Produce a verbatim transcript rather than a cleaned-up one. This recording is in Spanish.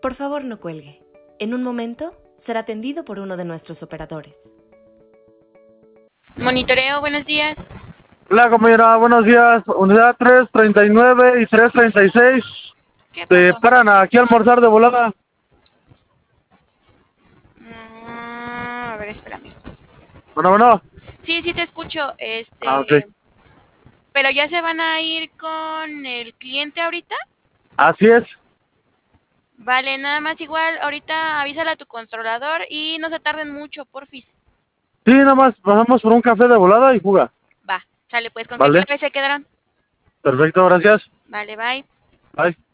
Por favor, no cuelgue. En un momento será atendido por uno de nuestros operadores. Monitoreo, buenos días. Hola compañera, buenos días. Unidad tres treinta y nueve y tres treinta y seis. ¿Qué Te pasó? paran aquí a almorzar de volada. Mm, a ver, espérame. Bueno, bueno. Sí, sí te escucho. Este, Ah, ok. pero ya se van a ir con el cliente ahorita. Así es. Vale, nada más igual, ahorita avísale a tu controlador y no se tarden mucho, porfis. Sí, nada más pasamos por un café de volada y juga. Va, sale pues, ¿con qué Vale. clave se quedaron? Perfecto, gracias. Vale, bye. Bye.